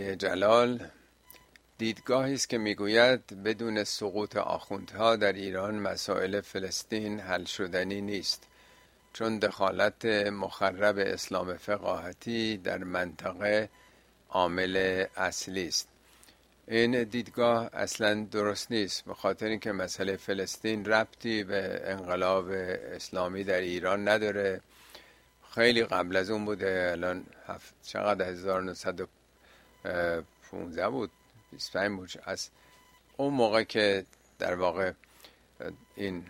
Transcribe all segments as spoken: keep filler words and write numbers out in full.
آیه جلال دیدگاهی است که میگوید بدون سقوط آخوندها در ایران مسائل فلسطین حل شدنی نیست، چون دخالت مخرب اسلام فقاهتی در منطقه عامل اصلی است. این دیدگاه اصلا درست نیست، به خاطر اینکه مسئله فلسطین ربطی به انقلاب اسلامی در ایران نداره. خیلی قبل از اون بوده. الان هفت چقدر هزار و نهصد و پانزده بود، بیست و پنج بود. از اون موقع که در واقع این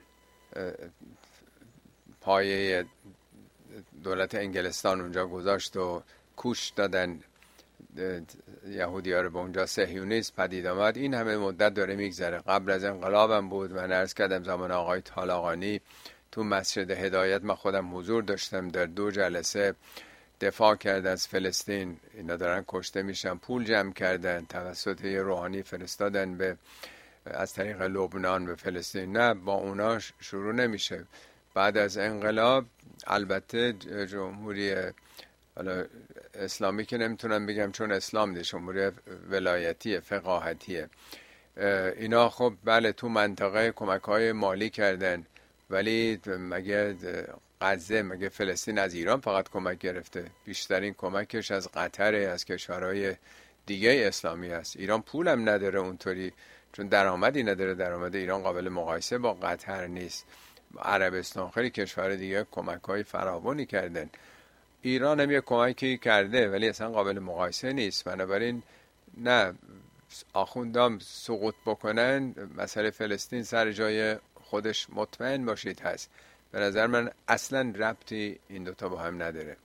پایه دولت انگلستان اونجا گذاشت و کوش دادن یهودی ها رو به اونجا، صهیونیسم پدید آمد. این همه مدت داره میگذره. قبل از انقلابم بود. من عرض کردم زمان آقای طالقانی تو مسجد هدایت من خودم حضور داشتم، در دو جلسه دفاع کرد از فلسطین. اینا دارن کشته میشن، پول جمع کردن، توسط یه روحانی فرستادن به از طریق لبنان به فلسطین. نه، با اونا شروع نمیشه. بعد از انقلاب البته جمهوری حالا اسلامی که نمیتونم بگم چون اسلام نیست، جمهوری ولایتی فقاهتیه، اینا خب بله تو منطقه کمک‌های مالی کردن، ولی مگه غزه، مگه فلسطین از ایران فقط کمک گرفته؟ بیشترین کمکش از قطر، از کشورهای دیگه اسلامی است. ایران پولم نداره اونطوری، چون درآمدی نداره. درآمد ایران قابل مقایسه با قطر نیست. عربستان، خیلی کشور دیگه کمک‌های فراوانی کردن. ایران هم یه کمکی کرده ولی اصلا قابل مقایسه نیست. بنابراین نه، آخوندام سقوط بکنن، مسئله فلسطین سر جای خودش مطمئن باشید هست. به نظر من اصلا ربطی این دوتا با هم نداره.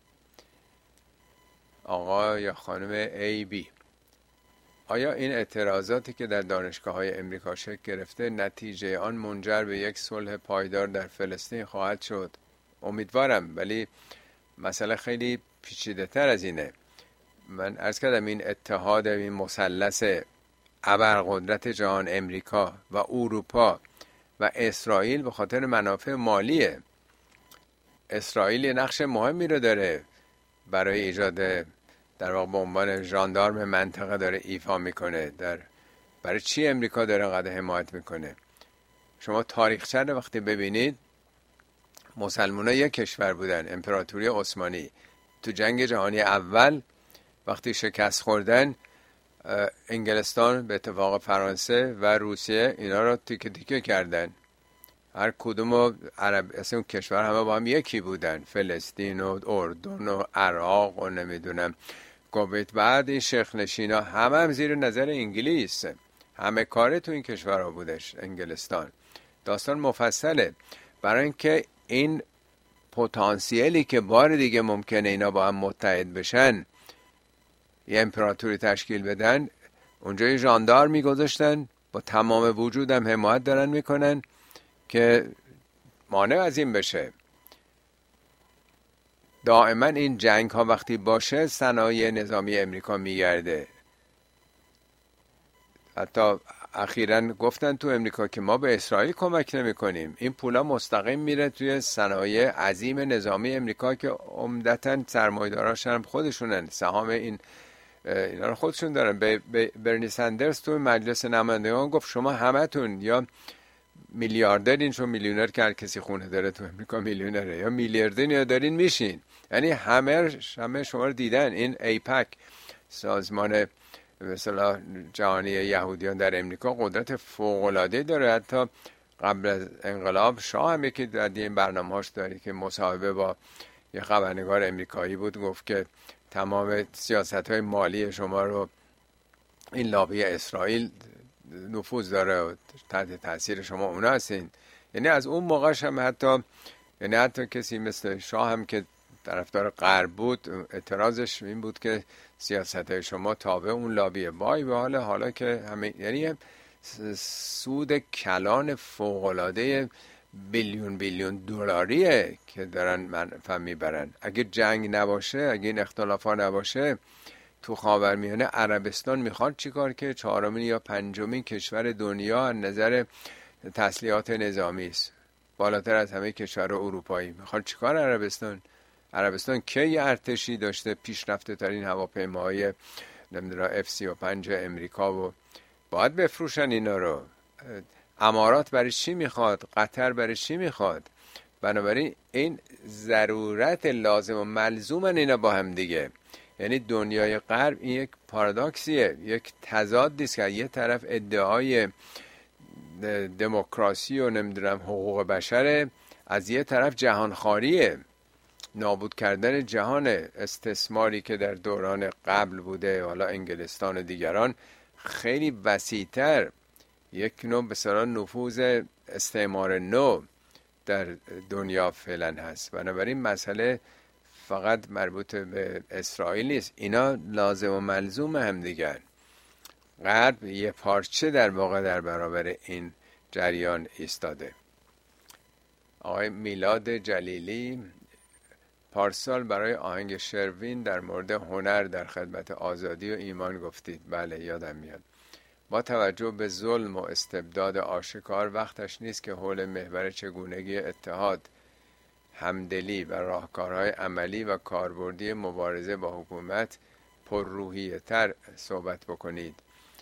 آقا یا خانم ای بی، آیا این اعتراضاتی که در دانشگاه های امریکا شکل گرفته نتیجه آن منجر به یک صلح پایدار در فلسطین خواهد شد؟ امیدوارم، ولی مسئله خیلی پیچیده تر از اینه. من عرض کردم این اتحاد، این مثلث ابرقدرت جهان، امریکا و اروپا و اسرائیل، به خاطر منافع مالیه. اسرائیل یه نقش مهمی رو داره برای ایجاد، در واقع به عنوان ژاندارم منطقه داره ایفا میکنه. در برای چی امریکا داره قدر حمایت میکنه؟ شما تاریخچه رو وقتی ببینید، مسلمان‌ها یک کشور بودن، امپراتوری عثمانی. تو جنگ جهانی اول وقتی شکست خوردن، انگلستان به اتفاق فرانسه و روسیه اینا رو تیکه تیکه کردن. هر کدوم و عرب، اصلا کشور همه با هم یکی بودن، فلسطین و اردن و عراق و نمیدونم کویت. بعد این شیخ نشینا همه هم زیر نظر انگلیس، همه کاره تو این کشورها بودش. انگلستان داستان مفصله، برای اینکه این پتانسیلی که بار دیگه ممکنه اینا با هم متحد بشن، یه امپراتوری تشکیل بدن، اونجا یه ژاندارم میگذاشتن، با تمام وجودم حمایت دارن میکنن که مانع از این بشه. دائما این جنگ ها وقتی باشه، صنایع نظامی امریکا میگرده. حتی اخیراً گفتن تو امریکا که ما به اسرائیل کمک نمی کنیم، این پولا مستقیم میره توی صنایع عظیم نظامی امریکا که عمدتاً سرمایه‌داراش هم خودشونن، سهام این اینا رو خودشون دارن. ب... ب... برنی سندرز تو مجلس نمایندگان گفت شما همتون یا میلیاردرین، چون میلیونر که هر کسی خونه داره تو امریکا میلیونره، یا میلیاردرین یا دارین میشین. یعنی همه همه شما رو دیدن. این ایپک، سازمان مثلا جهانی یهودیان در امریکا، قدرت فوق‌العاده داره. حتی قبل از انقلاب شاه هم یکی در این برنامه‌هاش داره که مصاحبه با یه خبرنگار امریکایی بود، گفت که تمام سیاست‌های مالی شما رو این لابی اسرائیل نفوذ داره و تحت تاثیر شما اونا هستین. یعنی از اون موقعش هم حتی یعنی حتی کسی مثل شاه هم که طرفدار غرب بود، اعتراضش این بود که سیاست‌های شما تابع اون لابیه. وای به حال حالا که همه، یعنی سود کلان فوق‌العاده بیلیون بیلیون دلاریه که دارن منفعت میبرن. اگه جنگ نباشه، اگه این اختلافا نباشه، تو خاورمیانه عربستان میخواد چیکار که چهارمین یا پنجمین کشور دنیا از نظر تسلیحات نظامی است، بالاتر از همه کشور اروپایی. میخواد چیکار عربستان؟ عربستان کی ارتشی داشته پیشرفته ترین هواپیماهای نمیدونم اف سی و پنج امریکا و باید بفروشن اینا رو. امارات برای چی میخواد؟ قطر برای چی میخواد؟ بنابراین این ضرورت لازم و ملزومن اینا با هم دیگه. یعنی دنیای غرب این یک پارادوکسیه، یک تضادی است که یه طرف ادعای دموکراسی و نمیدونم حقوق بشره، از یه طرف جهانخواریه، نابود کردن جهان، استثماری که در دوران قبل بوده، حالا انگلستان و دیگران، خیلی وسیع‌تر، یک نوع به اصطلاح نفوذ استعمار نو در دنیا فعلا هست. بنابراین مسئله فقط مربوط به اسرائیل نیست، اینا لازم و ملزوم هم دیگر. غرب یه پارچه در واقع در برابر این جریان ایستاده. آقای میلاد جلیلی پارسال برای آهنگ شروین در مورد هنر در خدمت آزادی و ایمان گفتید. بله یادم میاد. با توجه به ظلم و استبداد آشکار وقتش نیست که حول محور چگونگی اتحاد، همدلی و راهکارهای عملی و کاربردی مبارزه با حکومت پرروحیه تر صحبت بکنید.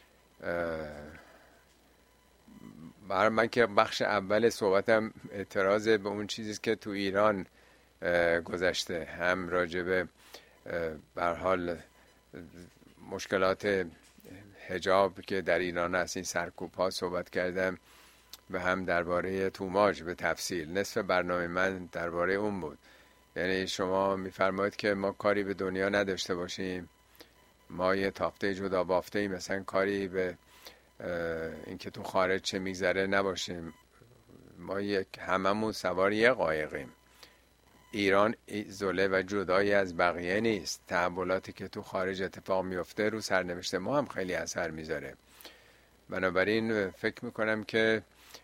برای من که بخش اول صحبتم اعتراض به اون چیزی که تو ایران گذشته، هم راجبه به هر حال مشکلات حجاب که در ایران هست، این سرکوب ها صحبت کردم، و هم درباره توماج به تفصیل. نصف برنامه من درباره اون بود. یعنی شما میفرمایید که ما کاری به دنیا نداشته باشیم، ما یه تافته جدا بافته ایم، مثلا کاری به اینکه تو خارج چه میگذره نباشیم. ما یک هممون سوار یه قایقیم. ایران ایزوله و جدایی از بقیه نیست. تحولاتی که تو خارج اتفاق میفته رو سرنوشت ما هم خیلی اثر میذاره. بنابراین فکر میکنم که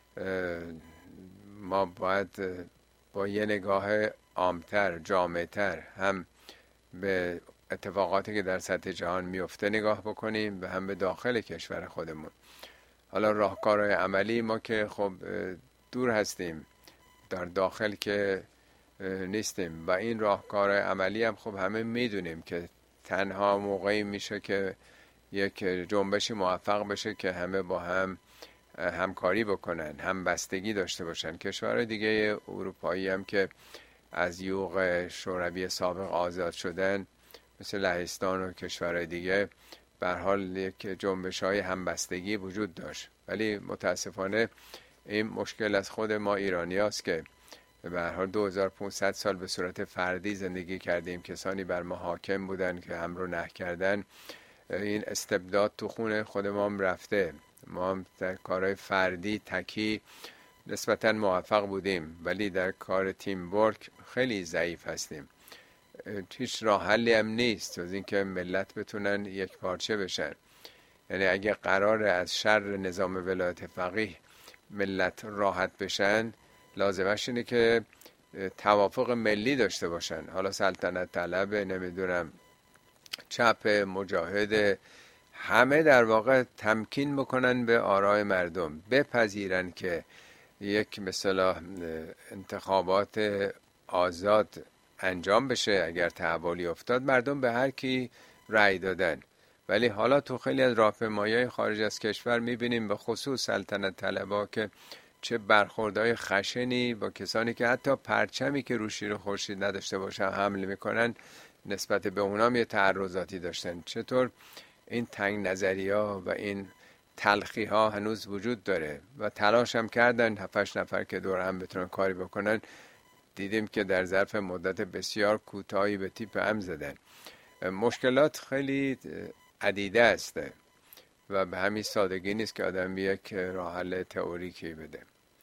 ما باید با یه نگاه عامتر، جامعتر هم به اتفاقاتی که در سطح جهان میفته نگاه بکنیم و هم به داخل کشور خودمون. حالا راهکارهای عملی ما که خب دور هستیم، در داخل که نیستیم، و این راهکارهای عملی هم خب همه میدونیم که تنها موقعی میشه که یک جنبشی موفق بشه که همه با هم همکاری بکنن، هم بستگی داشته باشن. کشورهای دیگه اروپایی هم که از یوغ شوروی سابق آزاد شدن، مثل لهستان و کشورهای دیگه، به هر حال یک جنبش‌های همبستگی وجود داشت. ولی متاسفانه این مشکل از خود ما ایرانی هست که به هر حال دو هزار و پانصد سال به صورت فردی زندگی کردیم، کسانی بر ما حاکم بودن که هم رو نه کردن. این استبداد تو خون خود ما هم رفته. ما هم در کارهای فردی تکی نسبتاً موفق بودیم، ولی در کار تیم ورک خیلی ضعیف هستیم. هیچ راه حلی هم نیست جز اینکه ملت بتونن یک پارچه بشن. یعنی اگه قراره از شر نظام ولایت فقیه ملت راحت بشن، لازمش اینه که توافق ملی داشته باشن. حالا سلطنت طلب، نمیدونم چپ، مجاهد، همه در واقع تمکین بکنن به آرای مردم، بپذیرن که یک مثلا انتخابات آزاد انجام بشه. اگر تحولی افتاد مردم به هر کی رأی دادن. ولی حالا تو خیلی از راهپیمایی‌های خارج از کشور میبینیم، به خصوص سلطنت طلبا، که چه برخوردهای خشنی با کسانی که حتی پرچمی که رو شیر خورشید نداشته باشن حمله میکنن، نسبت به اونام یه تعرضاتی داشتن. چطور این تنگ نظری ها و این تلخی ها هنوز وجود داره و تلاش هم کردن هفتش نفر که دور هم بتونن کاری بکنن. دیدیم که در ظرف مدت بسیار کوتاهی به تیپ هم زدن. مشکلات خیلی عدیده است و به همین سادگی نیست که آدم یک راه حل تئوریکی بده.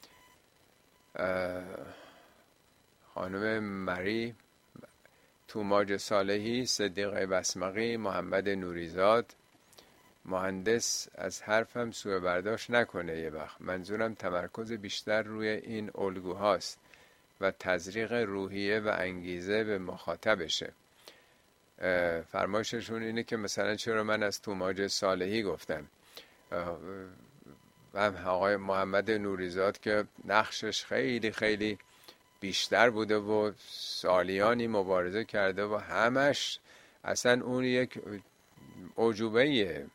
خانم مری، توماج صالحی، صدیق بسمقی، محمد نوریزاد، مهندس از حرفم سوء برداشت نکنه. یه وقت منظورم تمرکز بیشتر روی این الگوهاست و تزریق روحیه و انگیزه به مخاطبشه. فرمایششون اینه که مثلا چرا من از توماج صالحی گفتم و آقای محمد نوریزاد که نقشش خیلی خیلی بیشتر بوده و سالیانی مبارزه کرده و همش اصلا اون یک اعجوبه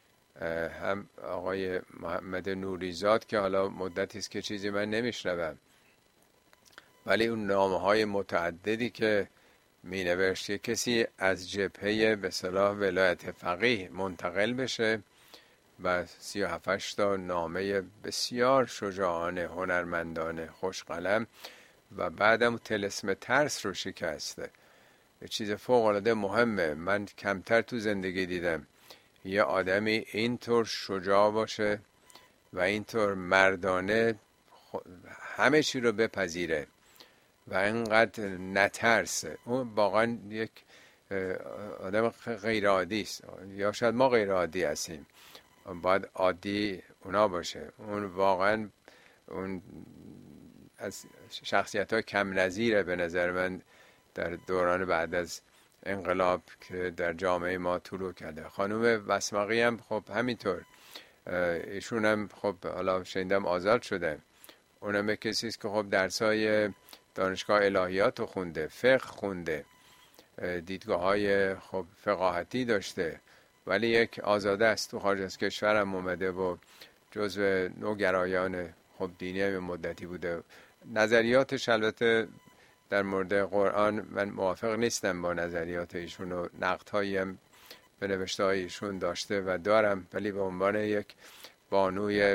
هم آقای محمد نوریزاد که حالا مدتی است که چیزی من نمیشنوم، ولی اون نامه های متعددی که می نوشت کسی از جبهه به اصطلاح ولایت فقیه منتقل بشه و سی و هفت تا نامه بسیار شجاعانه، هنرمندانه، خوشقلم و بعدم طلسم ترس رو شکسته. یه چیز فوق العاده مهمه. من کمتر تو زندگی دیدم یه آدمی اینطور شجاع باشه و اینطور مردانه همه چی رو بپذیره و اینقدر نترسه. اون واقعا یک آدم غیر عادی است، یا شاید ما غیر عادی هستیم، باید عادی اونا باشه. اون واقعا اون از شخصیت ها کم نظیره به نظر من در دوران بعد از انقلاب که در جامعه ما طلوع کرده. خانم وسمقی هم خب همینطور، ایشون هم خب حالا شنیدم آزاد شده. اونم کسی است که خب درسای دانشگاه الهیات رو خونده، فقه خونده، دیدگاه های خب فقاهتی داشته، ولی یک آزاده است. تو خارج از کشورم اومده و جزو نوگرایان خب دینی هم مدتی بوده. نظریاتش البته در مورد قرآن من موافق نیستم با نظریات ایشون و نقدهایی هم به نوشته های ایشون داشته و دارم، ولی به عنوان یک بانوی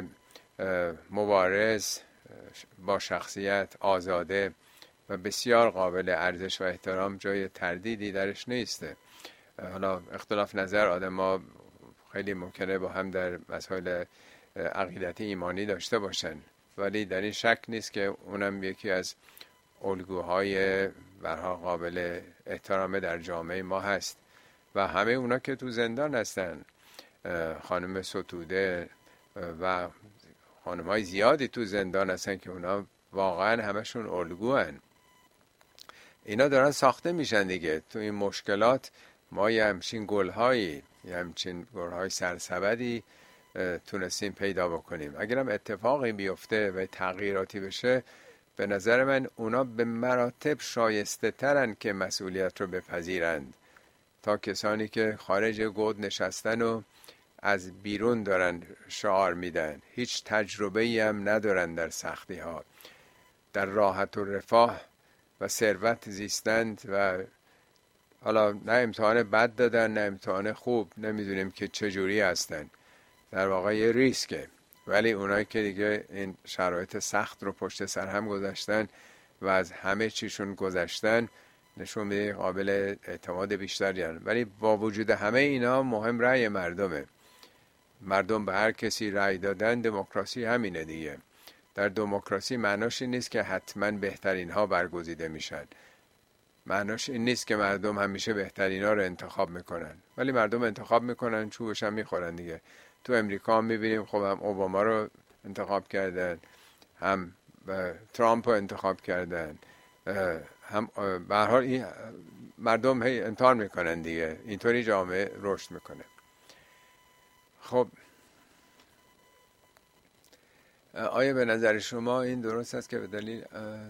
مبارز با شخصیت آزاده و بسیار قابل ارزش و احترام جای تردیدی درش نیسته. حالا اختلاف نظر آدم ها خیلی ممکنه با هم در مسائل عقیدتی ایمانی داشته باشن، ولی در این شک نیست که اونم یکی از الگوهای برها قابل احترام در جامعه ما هست و همه اونا که تو زندان هستن، خانم ستوده و خانم های زیادی تو زندان هستن که اونا واقعا همشون الگو هن. اینا دارن ساخته میشن دیگه. تو این مشکلات ما یه همچین گلهایی یه همچین گلهای سرسبدی تونستیم پیدا بکنیم. اگرم اتفاقی بیفته و تغییراتی بشه، به نظر من اونا به مراتب شایسته ترن که مسئولیت رو بپذیرند تا کسانی که خارج گود نشستن و از بیرون دارن شعار میدن، هیچ تجربه‌ای هم ندارن در سختی ها، در راحت و رفاه و ثروت زیستند و حالا نه امتحان بد دادن نه امتحان خوب، نمیدونیم که چجوری هستن، در واقع یه ریسکه. ولی اونایی که دیگه این شرایط سخت رو پشت سر هم گذاشتن و از همه چیشون گذشتن، نشون میده قابل اعتماد بیشتری هستن. ولی با وجود همه اینا مهم رأی مردمه. مردم به هر کسی رأی دادن، دموکراسی همینه دیگه. در دموکراسی معناش این نیست که حتما بهترین ها برگزیده میشن، معناش این نیست که مردم همیشه بهترین ها رو انتخاب میکنن، ولی مردم انتخاب میکنن، چوبش هم میخورن دیگه. تو امریکا هم میبینیم خب هم اوباما رو انتخاب کردن، هم ترامپ رو انتخاب کردن، هم به هر حال این مردم هی امتحان میکنن دیگه. اینطوری جامعه رشد میکنه. خب آیا به نظر شما این درست است که به دلیل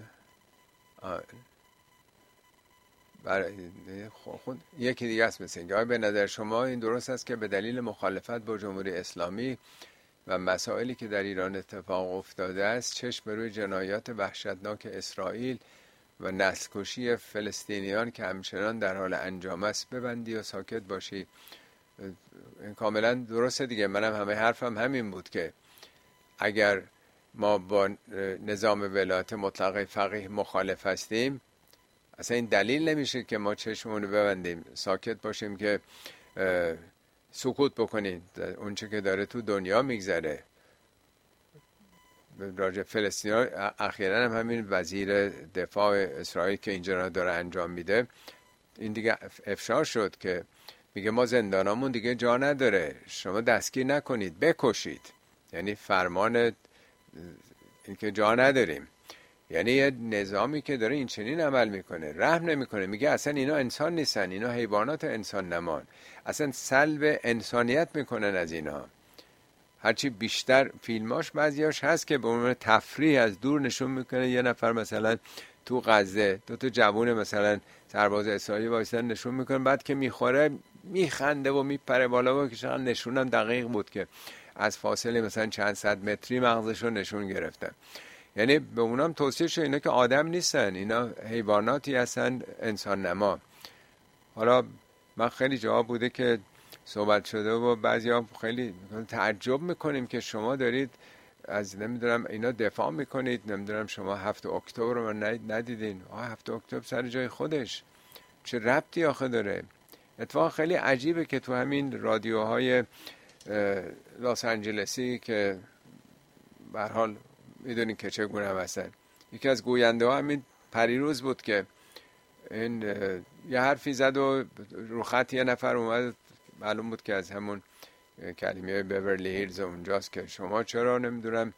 برای خود یکی دیگه است مثل اینکه آیا به نظر شما این درست است که به دلیل مخالفت با جمهوری اسلامی و مسائلی که در ایران اتفاق افتاده است چشم به روی جنایات وحشتناک اسرائیل و نسل‌کشی فلسطینیان که همچنان در حال انجام است ببندی و ساکت باشی؟ این کاملا درسته دیگه. منم همه حرفم همین بود که اگر ما با نظام ولایت مطلقه فقیه مخالف هستیم، اصلا این دلیل نمیشه که ما چشمون رو ببندیم ساکت باشیم که سکوت بکنید اون چه که داره تو دنیا میگذره. راجع فلسطین اخیراً هم همین وزیر دفاع اسرائیل که اینجا داره انجام میده، این دیگه افشا شد که میگه ما زندانامون دیگه جا نداره، شما دستگیر نکنید، بکشید. یعنی فرمان این که جا نداریم، یعنی یه نظامی که داره این چنین عمل میکنه، رحم نمیکنه، میگه اصلا اینا انسان نیستن، اینا حیوانات انسان نمان، اصلا سلب انسانیت میکنن از اینا. هرچی بیشتر فیلماش بعضیاش هست که به عنوان تفریح از دور نشون میکنه یه نفر مثلا تو غزه دو تا جوون مثلا سرباز اسرائیلی وایسن نشون میکنه، بعد که میخوره میخنده و میپره بالا و که چقدر نشونم دقیق بود که از فاصله مثلا چند صد متری مغزش رو نشون گرفتن. یعنی به اونام توصیه شد اینا که آدم نیستن، اینا حیواناتی هستن انسان نما. حالا من خیلی جا بوده که صحبت شده و بعضی ها خیلی تعجب میکنیم که شما دارید از نمیدونم اینا دفاع میکنید، نمیدونم شما هفت اکتبر رو ندیدین. آه هفت اکتبر سر جای خودش، چه ربطی آخه داره؟ اتفاقا خیلی عجیبه که تو همین رادیوهای لس آنجلسی که به هر حال میدونین که چگونه هم هستن، یکی از گوینده ها همین پریروز بود که این یه حرفی زد و رو خط یه نفر اومد، معلوم بود که از همون کلمه بیورلی هیلز اونجاست، که شما چرا نمیدونم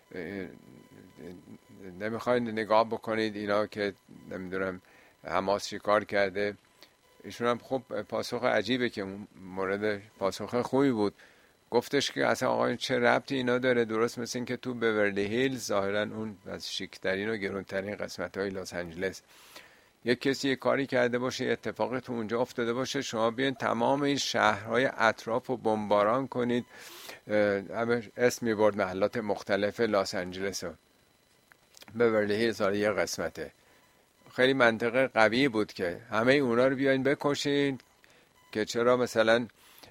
نمیخواین نگاه بکنید اینا که نمیدونم حماس چیکار کرده. ایشون هم خب پاسخ عجیبه که مورد پاسخ خوبی بود، گفتش که اصلا آقا چه ربطی اینا داره، درست مثل این که تو بیورلی هیلز ظاهرا اون از شیکترین و گرونترین قسمت های لس آنجلس یک کسی یک کاری کرده باشه، اتفاقی تو اونجا افتاده باشه، شما بیاین تمام این شهرهای اطراف رو بمباران کنید. همه اسم میبرد محلات مختلف لس آنجلس رو، بیورلی هیلز یه قسمته. خیلی منطقه قوی بود که همه اونا رو بیاین بکشین، که چرا مثلا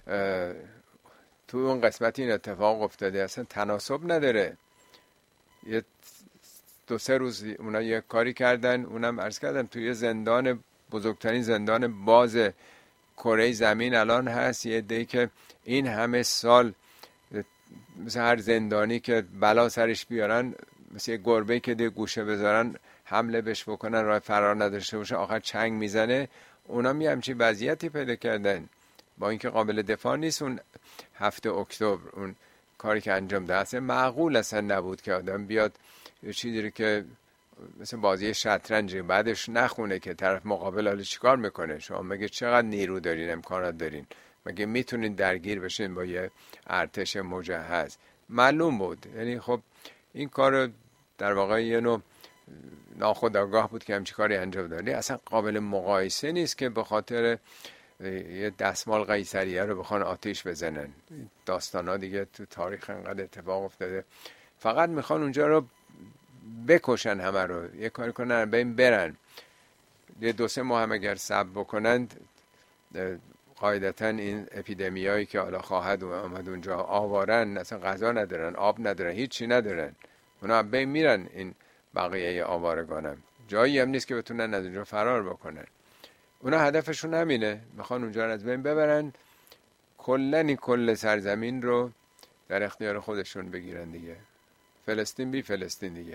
تو اون قسمت این اتفاق افتاده. اصلا تناسب نداره. یه دو سه روز اونا یه کاری کردن، اونم عرض کردم توی زندان، بزرگترین زندان باز کره زمین الان هست، یه عده‌ای که این همه سال مثل هر زندانی که بلا سرش بیارن، مثل یه گربه‌ای که دی گوشه بذارن حمله بهش بکنن راه فرار نداشته باشه، آخر چنگ میزنه. اونا می همچین وضعیتی پیدا کردن، با اینکه قابل دفاع نیست. اون هفته اکتبر اون کاری که انجام داد اصلا معقول اصلا نبود که آدم بیاد یه چیزی که مثل بازی شطرنج بعدش نخونه که طرف مقابل حالا چیکار میکنه. شما مگه چقدر نیرو دارین، امکانات دارین، مگه میتونین درگیر بشین با یه ارتش مجهز؟ معلوم بود. یعنی خب این کار در واقع یه نوع ناخودآگاه بود که همچین کاری انجام دادی. اصلا قابل مقایسه نیست که به خاطر یه دستمال قیصریه رو بخوان آتیش بزنن. داستان ها دیگه تو تاریخ انقدر اتفاق افتاده، فقط میخوان اونجا رو بکشن، همه رو یه کاری کنن بین برن. یه دو سه ماه هم اگر صبر بکنند، قاعدتا این اپیدمیایی که حالا خواهد اومد اونجا، آوارن، اصلا غذا ندارن، آب ندارن، هیچی ندارن، اونا بین میرن. این بقیه آوارگانم جایی هم نیست که بتونن از اونجا فرار بکنن. اونا هدفشون همینه، میخوان اونجا رو از بین ببرن، کلن این کل سرزمین رو در اختیار خودشون بگیرن دیگه. فلسطین بی فلسطین دیگه.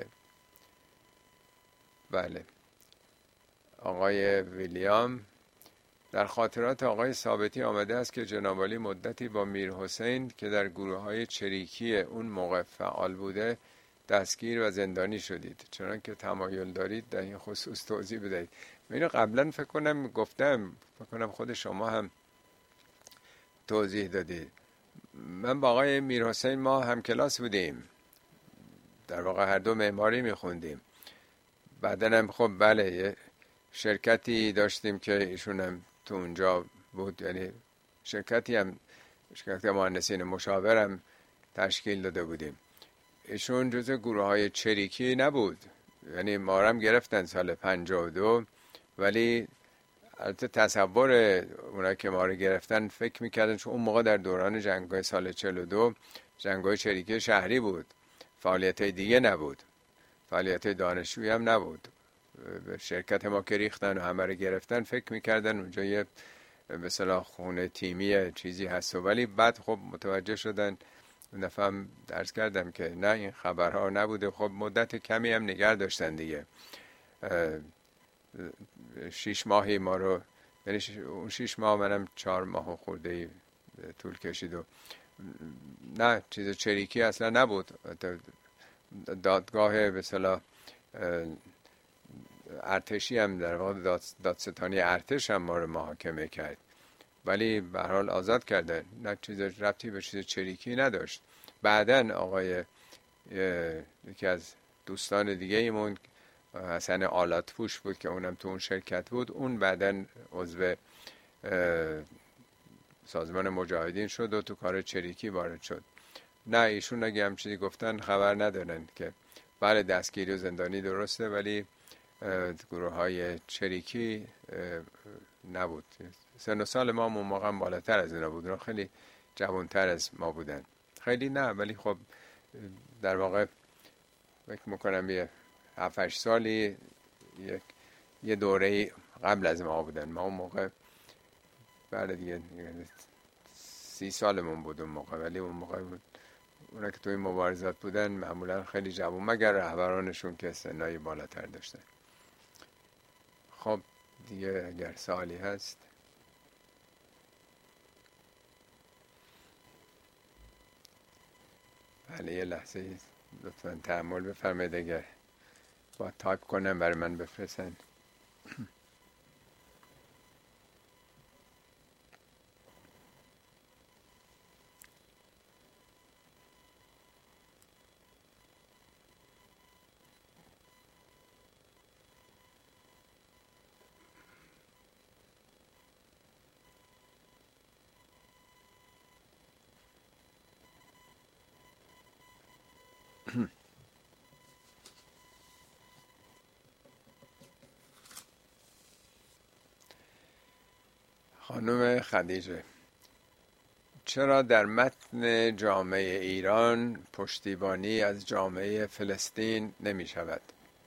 بله. آقای ویلیام در خاطرات آقای ثابتی آمده است که جناب عالی مدتی با میر حسین که در گروه های چریکی اون موقع فعال بوده دستگیر و زندانی شدید، چنان که تمایل دارید در این خصوص توضیح بدهید. من اینو قبلا فکر کنم گفتم، فکر کنم خود شما هم توضیح دادید. من با آقای میر حسین ما هم کلاس بودیم، در واقع هر دو معماری میخوندیم. بعدن هم خب بله یه شرکتی داشتیم که ایشون هم تو اونجا بود، یعنی شرکتی هم شرکت مهندسین مشاورم تشکیل داده بودیم. ایشون جزء گروه های چریکی نبود، یعنی ما هم گرفتن سال پنجاه و دو، ولی البته تصور اونایی که ما رو گرفتن فکر میکردن چون اون موقع در دوران جنگ‌های سال چهل و دو جنگ‌های چریکی شهری بود، فعالیت دیگه نبود، فعالیت دانشجویی هم نبود. شرکت ما که ریختن و همه رو گرفتن فکر میکردن اونجا یه به اصطلاح خونه تیمی چیزی هست، ولی بعد خب متوجه شدن. اون دفعه هم درس کردم که نه، این خبرها نبوده. خب مدت کمی هم نگه داشتن دیگه، شیش ماهی ما رو، یعنی اون شیش ماه منم چهار ماه و خورده طول کشید و نه چیز چریکی اصلا نبود. دادگاه به اصطلاح ارتشی هم در واقع دادستانی ارتش هم ما رو محاکمه کرد، ولی به هر حال آزاد کردن، نه چیز ربطی به چیز چریکی نداشت. بعدن آقای یکی از دوستان دیگه ایمون حسن آلاتپوش بود که اونم تو اون شرکت بود، اون بعدن عضو سازمان مجاهدین شد و تو کار چریکی وارد شد. نه ایشون اگه هم چیزی گفتن خبر ندارن که بله دستگیری و زندانی درسته، ولی گروه های چریکی نبود. سن و سال ما اون موقع بالاتر از اینا بود، خیلی جوانتر از ما بودن. خیلی نه، ولی خب در واقع فکر میکنم یه هفت هشت سالی یک یه دوره قبل از ما بودن. ما اون موقع بله دیگه سی سالمون بود اون موقع، ولی اون موقع بود اونا که توی مبارزات بودن معمولا خیلی جوان، مگر رهبرانشون که سنای بالاتر داشتن. خب دیگه اگر سوالی هست. بله یه لحظه لطفا تحمل بفرمایید، اگر با تایپ کنم برای من بفرستن. خانم خدیجه: چرا در متن جامعه ایران پشتیبانی از جامعه فلسطین نمی شود؟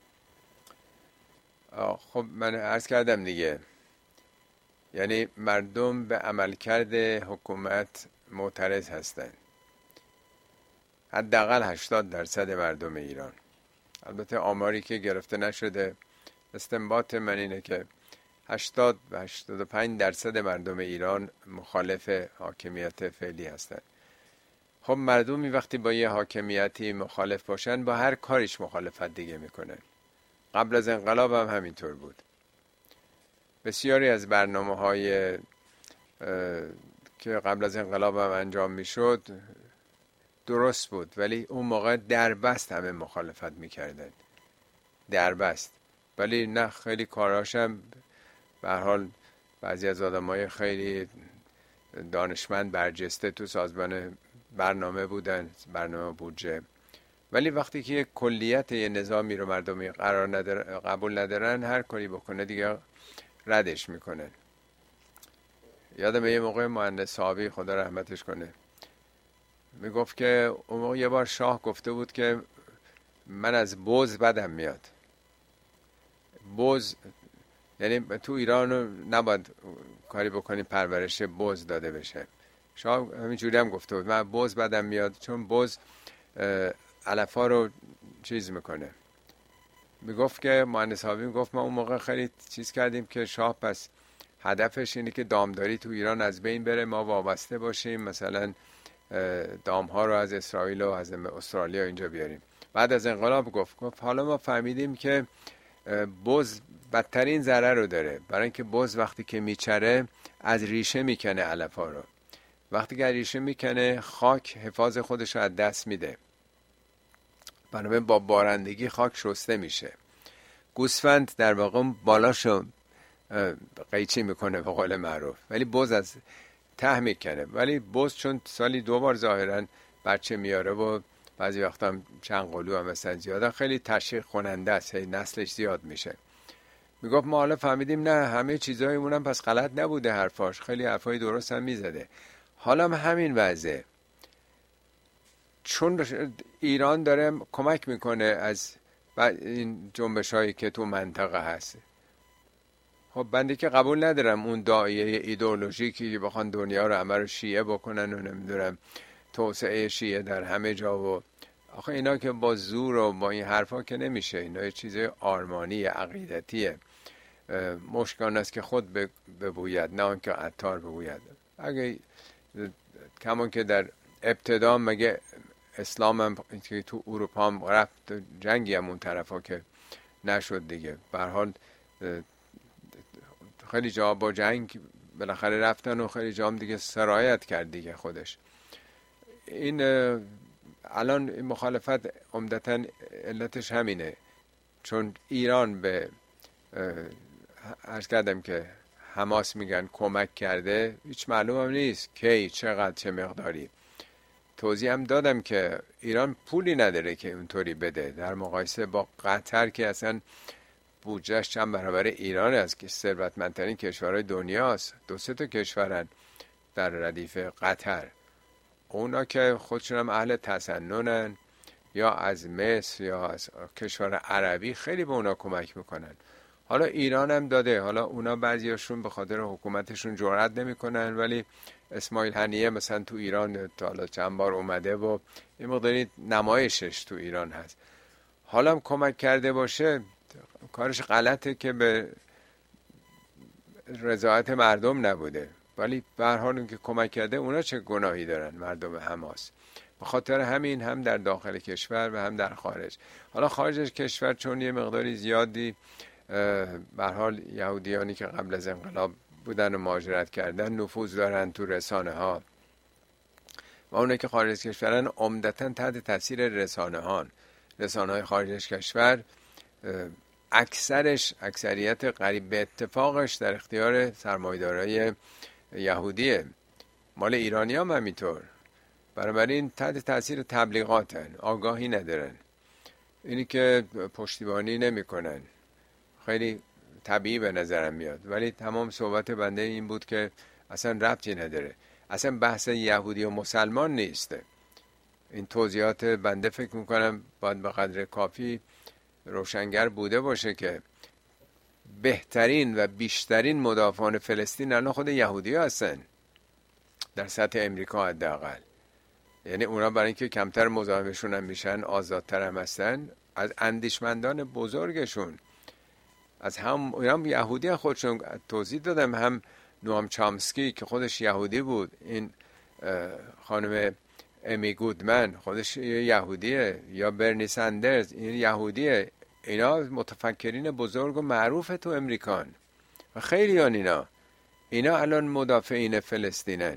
خب من عرض کردم دیگه، یعنی مردم به عملکرد حکومت معترض هستند. حداقل هشتاد درصد مردم ایران. البته آماری که گرفته نشده، استنباط من اینه که هشتاد و هشتاد و پنج درصد مردم ایران مخالف حاکمیت فعلی هستند. خب مردمی وقتی با یه حاکمیتی مخالف باشن با هر کاریش مخالفت دیگه میکنن. قبل از انقلاب هم همینطور بود. بسیاری از برنامه های که قبل از انقلاب هم انجام میشد درست بود، ولی اون موقع دربست همه مخالفت میکردن، دربست. ولی نه، خیلی کاراشم به هر حال بعضی از آدمای خیلی دانشمند برجسته تو سازمان برنامه بودن، برنامه بودجه. ولی وقتی که یک کلیت یه نظامی رو مردمی قرار ندارن، قبول ندارن، هر کاری بکنه دیگه ردش میکنن. یادم یه موقع مهندس صاحبی خدا رحمتش کنه میگفت که اون موقع یه بار شاه گفته بود که من از بز بدم میاد. بز یعنی تو ایران نباید کاری بکنی پرورش بز داده بشه. شاه همینجوری هم گفته بود من بز بدم میاد، چون بز علفا رو چیز میکنه. میگفت که مهندس صاحبی میگفت ما اون موقع خیلی چیز کردیم که شاه پس هدفش اینه که دامداری تو ایران از بین بره، ما وابسته باشیم، مثلا دامها رو از اسرائیل و از استرالیا اینجا بیاریم. بعد از انقلاب گفت گفت حالا ما فهمیدیم که بز بدترین ضرر رو داره، برای اینکه بز وقتی که میچره از ریشه میکنه علفا رو. وقتی که ریشه میکنه خاک حفاظ خودش رو از دست میده، بنابراین با بارندگی خاک شسته میشه. گوسفند در واقع بالاشو قیچی میکنه به قول معروف، ولی بز از ته میکنه. ولی بز چون سالی دو بار ظاهرا بچه میاره و بعضی وقتا هم چند قلو هم مثلا زیاده، خیلی تشویق کننده است، نسلش زیاد میشه. میگفت ما حالا فهمیدیم نه همه چیزایمون هم پس غلط نبوده، حرفاش خیلی حرفای درست هم میزده. حالا هم همین وضعه، چون ایران داره کمک میکنه از این جنبش هایی که تو منطقه هست. خب بنده که قبول ندارم اون داعیه ایدئولوژیکی که بخوان دنیا رو همه رو شیعه بکنن و نمیدونم توسعه شیعه در همه جا، و آخه اینا که با زور و با این حرفا که نمیشه. اینا یه چیز آرمانی عقیدتیه. مشکان است که خود ببوید نه آن که عطار بگوید. اگه کمان که در ابتدا مگه اسلام هم که تو اروپا هم رفت جنگی هم اون طرفا که نشد دیگه، به هر حال خیلی جا با جنگ بالاخره رفتن و خیلی جا هم دیگه سرایت کرد دیگه خودش. این الان این مخالفت عمدتاً علتش همینه، چون ایران به عرض کردم که حماس میگن کمک کرده، هیچ معلوم هم نیست کی، چقدر، چه مقداری. توضیح هم دادم که ایران پولی نداره که اونطوری بده، در مقایسه با قطر که اصلا بودجهش چند برابر ایران است که ثروتمندترین کشورهای دنیاست. دو سه تا کشورن در ردیف قطر، اونا که خودشون هم اهل تسننن، یا از مصر یا از کشور عربی خیلی به اونا کمک میکنن. حالا ایران هم داده، حالا اونا بعضیاشون به خاطر حکومتشون جرئت نمیکنن، ولی اسماعیل هنیه مثلا تو ایران تا حالا چند بار اومده و این مقداری نمایشش تو ایران هست. حالا هم کمک کرده باشه کارش غلطه که به رضایت مردم نبوده، ولی به هر حال که کمک کرده اونا چه گناهی دارن مردم حماس؟ به خاطر همین هم در داخل کشور و هم در خارج. حالا خارج از کشور چون یه مقداری زیادی به هر حال یهودیانی که قبل از انقلاب بودن و مهاجرت کردن نفوذ دارن تو رسانه ها، و اونایی که خارج از کشورن عمدتاً تحت تاثیر رسانه ها رسانه های خارج از کشور اکثرش اکثریت قریب به اتفاقش در اختیار سرمایه‌دارای یهودیه. مال ایرانی هم همینطور. بنابراین تحت تاثیر تبلیغاتن، آگاهی ندارن، اینی که پشتیبانی نمیکنن. خیلی طبیعی به نظرم میاد، ولی تمام صحبت بنده این بود که اصلا ربطی نداره، اصلا بحث یهودی و مسلمان نیسته. این توضیحات بنده فکر میکنم باید به قدر کافی روشنگر بوده باشه که بهترین و بیشترین مدافعان فلسطین الان خود یهودی هستن در سطح امریکا حداقل. یعنی اونا برای اینکه کمتر مزاحمشون هم میشن، آزادتر هم هستن، از اندیشمندان بزرگشون، از هم اونا هم یهودی هم خودشون توضیح دادم، هم نوام چامسکی که خودش یهودی بود، این خانم امی گودمن خودش یهودیه، یا برنی سندرز این یهودیه. اینا متفکرین بزرگ و معروف تو امریکان و خیلی هن اینا اینا الان مدافعین فلسطینن.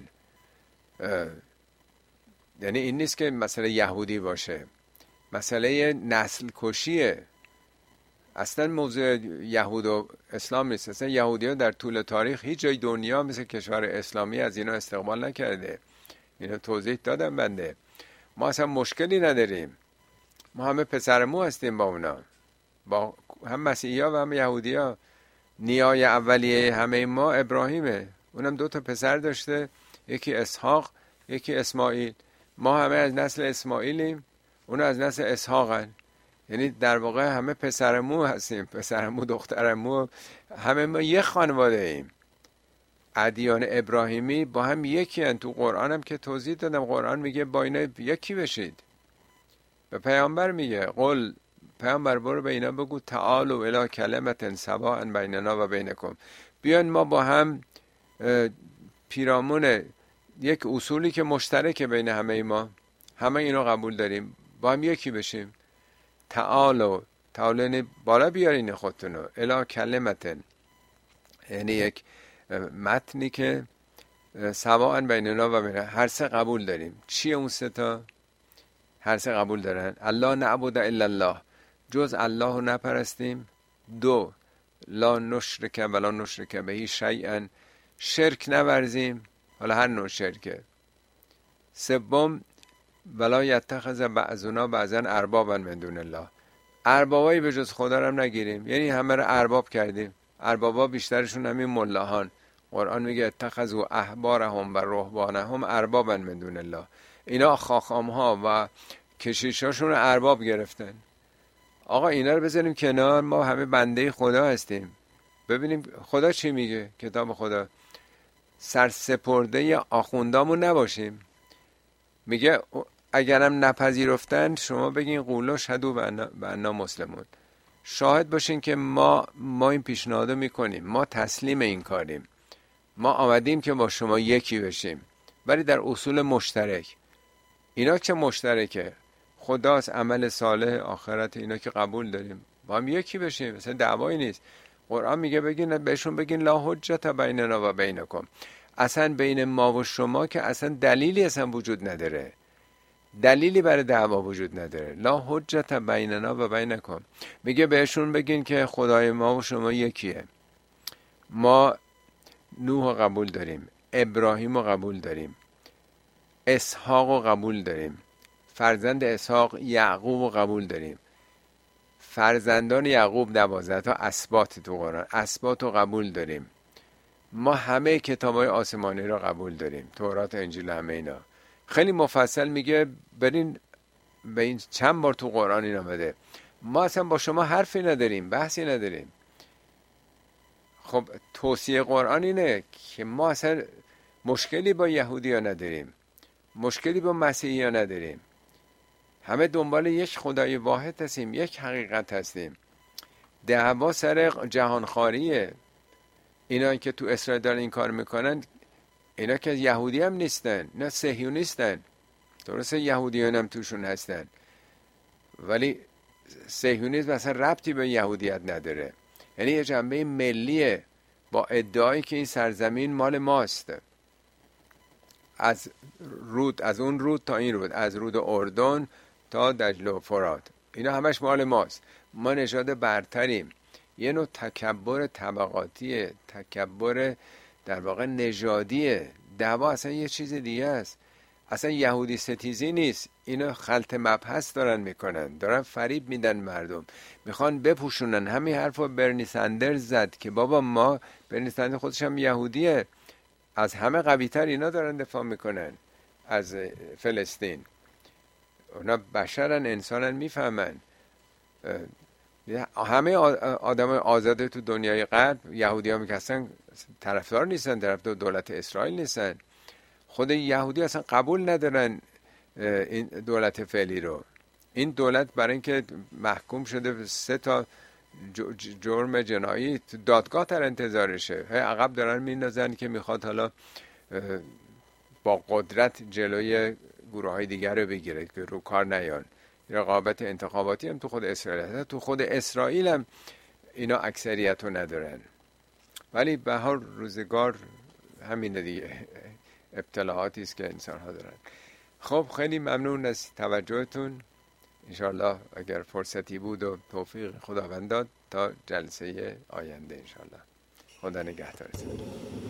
یعنی این نیست که مسئله یهودی باشه، مسئله نسل کشیه. اصلا موضوع یهود و اسلام نیست. اصلا یهودی ها در طول تاریخ هیچ جای دنیا مثل کشور اسلامی از اینا استقبال نکرده. اینو توضیح دادم بنده. ما اصلا مشکلی نداریم، ما همه پسرمو هستیم با اونا، با هم مسیحی ها و هم یهودی ها. نیای اولیه همه ما ابراهیمه، اونم دو تا پسر داشته، یکی اسحاق یکی اسماعیل. ما همه از نسل اسماعیلیم، اونا از نسل اسحاقن. یعنی در واقع همه پسرمو هستیم، پسرمو دخترمو، همه ما یک خانواده ایم. ادیان ابراهیمی با هم یکی هن. تو قرآن هم که توضیح دادم، قرآن میگه با اینا یکی بشید. به پیامبر میگه قل، پیامبر برو به اینا بگو تعالوا الی کلمة سواء بیننا و بینکم، بیان ما با هم پیرامون یک اصولی که مشترک بین همه ما، همه اینو قبول داریم، با هم یکی بشیم. تعالوا، تعالوا بالا بیارین خودتونو، الی کلمة، یعنی یک متنی که سواء بیننا و بین، هر سه قبول داریم. چیه اون سه تا؟ هر سه قبول دارن. الله نعبد الا الله، جز الله رو نپرستیم. دو، لا نشرک ولا نشرک به شیئا، شرک نورزیم، حالا هر نوع شرکه. سوم، ولا یتخذ بعضنا بعضا اربابا من دون الله، اربابایی به جز خدا رو هم نگیریم. یعنی همه رو ارباب کردیم. اربابا بیشترشون همین ملاهان. قرآن میگه اتخذوا احبارهم و رهبانهم اربابا من دون الله، اینا خاخام ها و کشیشاشون رو ارباب گرفتن. آقا اینا رو بذاریم کنار، ما همه بنده خدا هستیم. ببینیم خدا چی میگه، کتاب خدا. سرسپرده آخوندامون نباشیم. میگه اگرم نپذیرفتن شما بگین قولوا اشهدوا بأننا مسلمون، شاهد باشین که ما ما این پیشنهادو میکنیم، ما تسلیم این کاریم، ما آمدیم که با شما یکی بشیم، ولی در اصول مشترک. اینا چه مشترکه؟ خداست، عمل صالح، آخرت، اینا که قبول داریم، با هم یکی بشیم، مثلا دعوایی نیست. قرآن میگه بگین بهشون بگین لا حجت بیننا و بینکم، اصلا بین ما و شما که اصلا دلیلی اصلا وجود نداره، دلیلی برای دعوا وجود نداره. لا حجت بیننا و بینکم، میگه بهشون بگین که خدای ما و شما یکیه. ما نوح رو قبول داریم، ابراهیم رو قبول داریم، اسحاق رو قبول داریم، فرزند اسحاق یعقوب رو قبول داریم، فرزندان یعقوب دوازده تا اسباط تو قرآن، اسباط رو قبول داریم. ما همه کتاب‌های آسمانی رو قبول داریم، تورات، انجیل، همه اینا. خیلی مفصل میگه برین به این چند بار تو قرآن این آمده. ما اصلا با شما حرفی نداریم، بحثی نداریم. خب توصیه قرآن اینه که ما اصلا مشکلی با یهودی ها نداریم، مشکلی با مسیحی ها نداریم، همه دنبال یک خدای واحد هستیم، یک حقیقت هستیم. دعوا سر جهانخواریه. اینا که تو اسرائیل دارن این کار میکنن، اینا که یهودی هم نیستن، اینا صهیونیستن. درسته یهودیان هم توشون هستن، ولی صهیونیسم اصلا ربطی به یهودیت نداره. یعنی یه جنبه ملیه با ادعایی که این سرزمین مال ماست، از رود، از اون رود تا این رود، از رود اردن تا دجله و فرات، اینا همش مال ماست. ما نژاد برتریم. یه نوع تکبر طبقاتیه، تکبر در واقع نژادیه. دعوا اصلا یه چیز دیگه است. اصلا یهودی ستیزی نیست. اینا خلط مبحث دارن میکنن، دارن فریب میدن مردم، میخوان بپوشونن. همین حرفو برنی سندرز زد که بابا ما، برنی سندرز خودش هم یهودیه، از همه قوی‌تر اینا دارن دفاع میکنن از فلسطین. اونا بشرن، انسانن، میفهمن. همه آدم آزاده تو دنیای غرب، یهودی ها که اصلا طرفدار نیستن، طرفدار دولت اسرائیل نیستن. خود یهودی اصلا قبول ندارن این دولت فعلی رو. این دولت برای اینکه محکوم شده به سه تا جرم جنایی، دادگاه در انتظارشه. هی عقب دارن میندازن که میخواد حالا با قدرت جلوی گروه های دیگر رو بگیره که رو کار نیان. رقابت انتخاباتی هم تو خود اسرائیل هست. تو خود اسرائیل هم اینا اکثریت رو ندارن. ولی به هر روزگار همین دیگه، ابتلاعاتی است که انسان ها دارن. خب خیلی ممنون از توجهتون. انشالله اگر فرصتی بود و توفیق خداوند داد تا جلسه آینده انشالله. خدا نگهدارتون.